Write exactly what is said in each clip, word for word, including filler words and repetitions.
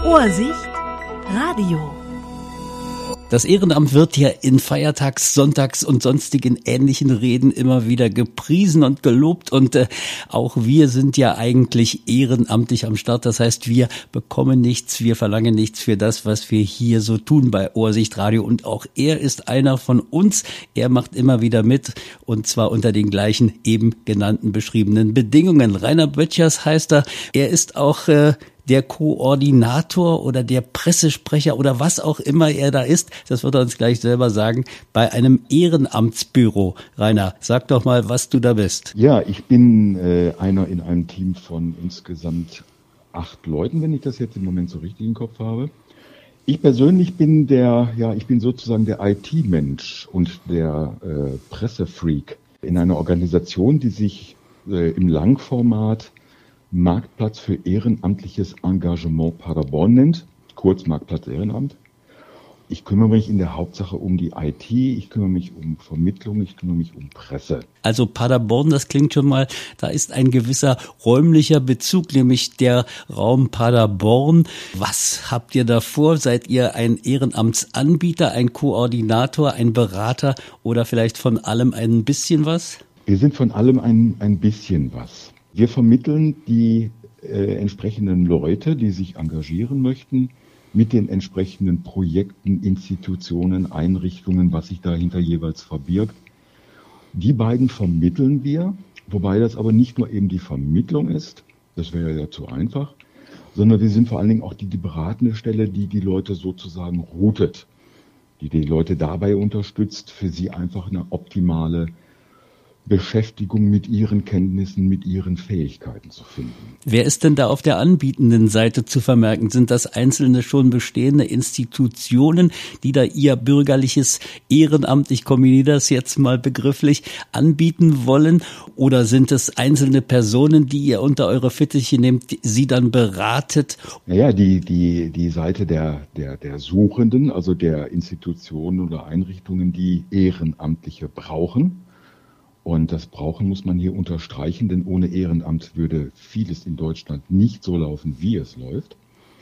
Vorsicht, Radio. Das Ehrenamt wird ja in Feiertags-, Sonntags- und sonstigen ähnlichen Reden immer wieder gepriesen und gelobt und äh, auch wir sind ja eigentlich ehrenamtlich am Start. Das heißt, wir bekommen nichts, wir verlangen nichts für das, was wir hier so tun bei Ohrsicht Radio und auch er ist einer von uns. Er macht immer wieder mit und zwar unter den gleichen eben genannten beschriebenen Bedingungen. Rainer Böttchers heißt er. Er ist auch äh, der Koordinator oder der Pressesprecher oder was auch immer er da ist, das wird er uns gleich selber sagen, bei einem Ehrenamtsbüro. Rainer, sag doch mal, was du da bist. Ja, ich bin äh, einer in einem Team von insgesamt acht Leuten, wenn ich das jetzt im Moment so richtig im Kopf habe. Ich persönlich bin der, ja, ich bin sozusagen der I T-Mensch und der äh, Pressefreak in einer Organisation, die sich äh, im Langformat Marktplatz für ehrenamtliches Engagement Paderborn nennt, kurz Marktplatz Ehrenamt. Ich kümmere mich in der Hauptsache um die I T, ich kümmere mich um Vermittlung, ich kümmere mich um Presse. Also Paderborn, das klingt schon mal, da ist ein gewisser räumlicher Bezug, nämlich der Raum Paderborn. Was habt ihr da vor? Seid ihr ein Ehrenamtsanbieter, ein Koordinator, ein Berater oder vielleicht von allem ein bisschen was? Wir sind von allem ein, ein bisschen was. Wir vermitteln die äh, entsprechenden Leute, die sich engagieren möchten, mit den entsprechenden Projekten, Institutionen, Einrichtungen, was sich dahinter jeweils verbirgt. Die beiden vermitteln wir, wobei das aber nicht nur eben die Vermittlung ist, das wäre ja zu einfach, sondern wir sind vor allen Dingen auch die, die beratende Stelle, die die Leute sozusagen routet, die die Leute dabei unterstützt, für sie einfach eine optimale Beschäftigung mit ihren Kenntnissen, mit ihren Fähigkeiten zu finden. Wer ist denn da auf der anbietenden Seite zu vermerken? Sind das einzelne schon bestehende Institutionen, die da ihr bürgerliches Ehrenamt, ich kombiniere das jetzt mal begrifflich, anbieten wollen? Oder sind es einzelne Personen, die ihr unter eure Fittiche nehmt, sie dann beratet? Naja, die, die, die Seite der, der, der Suchenden, also der Institutionen oder Einrichtungen, die Ehrenamtliche brauchen. Und das Brauchen muss man hier unterstreichen, denn ohne Ehrenamt würde vieles in Deutschland nicht so laufen, wie es läuft.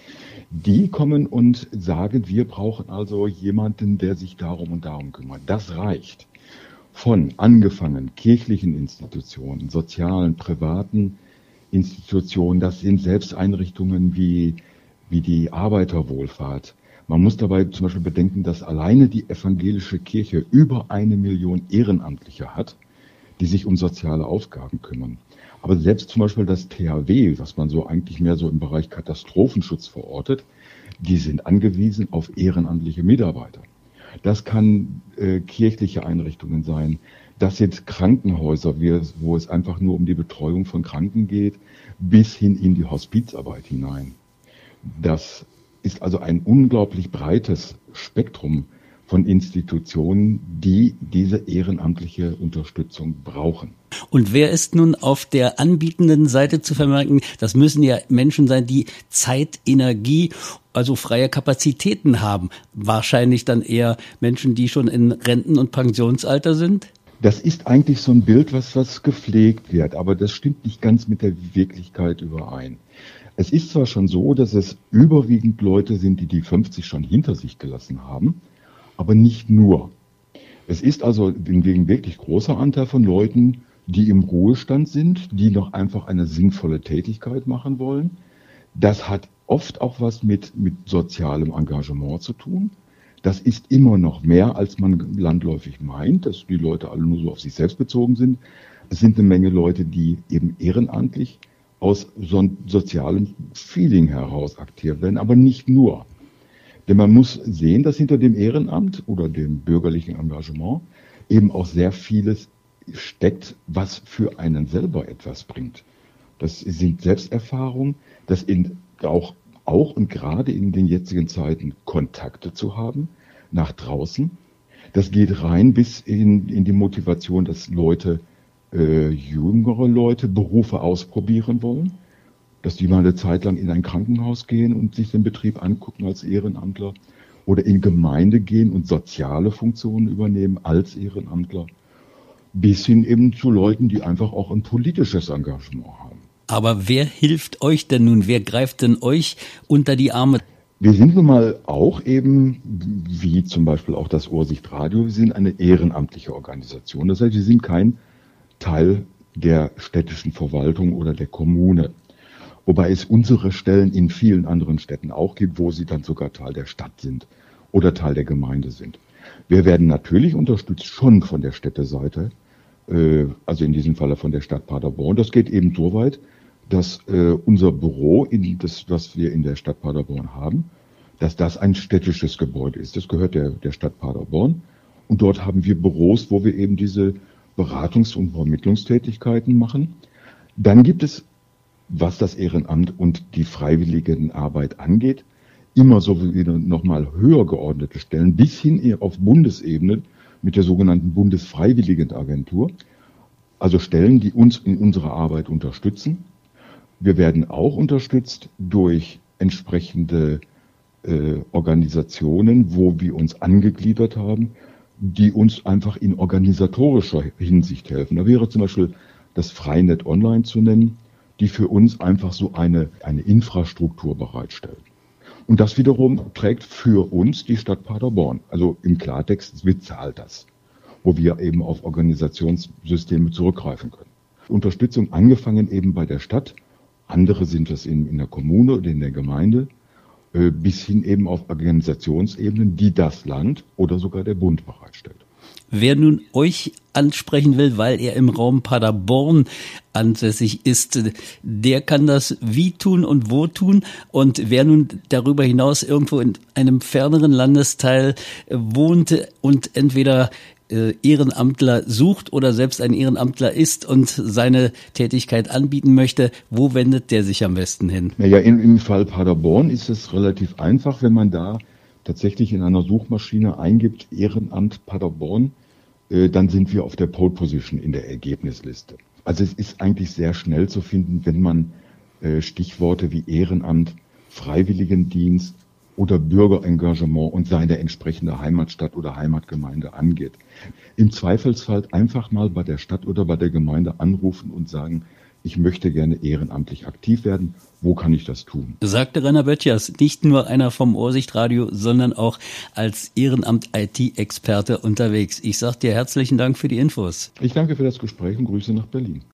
Die kommen und sagen, wir brauchen also jemanden, der sich darum und darum kümmert. Das reicht. Von angefangen kirchlichen Institutionen, sozialen, privaten Institutionen, das sind Selbsteinrichtungen wie, wie die Arbeiterwohlfahrt. Man muss dabei zum Beispiel bedenken, dass alleine die evangelische Kirche über eine Million Ehrenamtliche hat, die sich um soziale Aufgaben kümmern. Aber selbst zum Beispiel das T H W, was man so eigentlich mehr so im Bereich Katastrophenschutz verortet, die sind angewiesen auf ehrenamtliche Mitarbeiter. Das kann äh, kirchliche Einrichtungen sein. Das sind Krankenhäuser, wo es einfach nur um die Betreuung von Kranken geht, bis hin in die Hospizarbeit hinein. Das ist also ein unglaublich breites Spektrum von Institutionen, die diese ehrenamtliche Unterstützung brauchen. Und wer ist nun auf der anbietenden Seite zu vermerken? Das müssen ja Menschen sein, die Zeit, Energie, also freie Kapazitäten haben. Wahrscheinlich dann eher Menschen, die schon in Renten- und Pensionsalter sind? Das ist eigentlich so ein Bild, was, was gepflegt wird, aber das stimmt nicht ganz mit der Wirklichkeit überein. Es ist zwar schon so, dass es überwiegend Leute sind, die die fünfzig schon hinter sich gelassen haben, aber nicht nur. Es ist also ein wirklich großer Anteil von Leuten, die im Ruhestand sind, die noch einfach eine sinnvolle Tätigkeit machen wollen. Das hat oft auch was mit, mit sozialem Engagement zu tun. Das ist immer noch mehr, als man landläufig meint, dass die Leute alle nur so auf sich selbst bezogen sind. Es sind eine Menge Leute, die eben ehrenamtlich aus so einem sozialen Feeling heraus aktiv werden, aber nicht nur. Denn man muss sehen, dass hinter dem Ehrenamt oder dem bürgerlichen Engagement eben auch sehr vieles steckt, was für einen selber etwas bringt. Das sind Selbsterfahrungen, das sind auch, auch und gerade in den jetzigen Zeiten Kontakte zu haben nach draußen. Das geht rein bis in, in die Motivation, dass Leute, äh, jüngere Leute Berufe ausprobieren wollen. Dass die mal eine Zeit lang in ein Krankenhaus gehen und sich den Betrieb angucken als Ehrenamtler oder in Gemeinde gehen und soziale Funktionen übernehmen als Ehrenamtler, bis hin eben zu Leuten, die einfach auch ein politisches Engagement haben. Aber wer hilft euch denn nun? Wer greift denn euch unter die Arme? Wir sind nun mal auch eben, wie zum Beispiel auch das Ohrsicht Radio, wir sind eine ehrenamtliche Organisation. Das heißt, wir sind kein Teil der städtischen Verwaltung oder der Kommune. Wobei es unsere Stellen in vielen anderen Städten auch gibt, wo sie dann sogar Teil der Stadt sind oder Teil der Gemeinde sind. Wir werden natürlich unterstützt schon von der Städteseite, äh, also in diesem Falle von der Stadt Paderborn. Das geht eben so weit, dass äh, unser Büro, in das, was wir in der Stadt Paderborn haben, dass das ein städtisches Gebäude ist. Das gehört der, der Stadt Paderborn. Und dort haben wir Büros, wo wir eben diese Beratungs- und Vermittlungstätigkeiten machen. Dann gibt es, was das Ehrenamt und die Freiwilligenarbeit angeht, immer so wieder nochmal höher geordnete Stellen, bis hin eher auf Bundesebene mit der sogenannten Bundesfreiwilligenagentur. Also Stellen, die uns in unserer Arbeit unterstützen. Wir werden auch unterstützt durch entsprechende äh, Organisationen, wo wir uns angegliedert haben, die uns einfach in organisatorischer Hinsicht helfen. Da wäre zum Beispiel das Freinet Online zu nennen, die für uns einfach so eine, eine Infrastruktur bereitstellen. Und das wiederum trägt für uns die Stadt Paderborn. Also im Klartext bezahlt das, wo wir eben auf Organisationssysteme zurückgreifen können. Unterstützung angefangen eben bei der Stadt, andere sind das in, in der Kommune oder in der Gemeinde, äh, bis hin eben auf Organisationsebenen, die das Land oder sogar der Bund bereitstellt. Wer nun euch ansprechen will, weil er im Raum Paderborn ansässig ist, der kann das wie tun und wo tun. Und wer nun darüber hinaus irgendwo in einem ferneren Landesteil wohnt und entweder Ehrenamtler sucht oder selbst ein Ehrenamtler ist und seine Tätigkeit anbieten möchte, wo wendet der sich am besten hin? Naja, im, im Fall Paderborn ist es relativ einfach, wenn man da tatsächlich in einer Suchmaschine eingibt, Ehrenamt Paderborn, äh, dann sind wir auf der Pole Position in der Ergebnisliste. Also es ist eigentlich sehr schnell zu finden, wenn man äh, Stichworte wie Ehrenamt, Freiwilligendienst oder Bürgerengagement und seine entsprechende Heimatstadt oder Heimatgemeinde angeht. Im Zweifelsfall einfach mal bei der Stadt oder bei der Gemeinde anrufen und sagen, ich möchte gerne ehrenamtlich aktiv werden. Wo kann ich das tun? Sagte Rainer Böttchers, nicht nur einer vom Ohrsicht Radio, sondern auch als Ehrenamt-I T-Experte unterwegs. Ich sage dir herzlichen Dank für die Infos. Ich danke für das Gespräch und Grüße nach Berlin.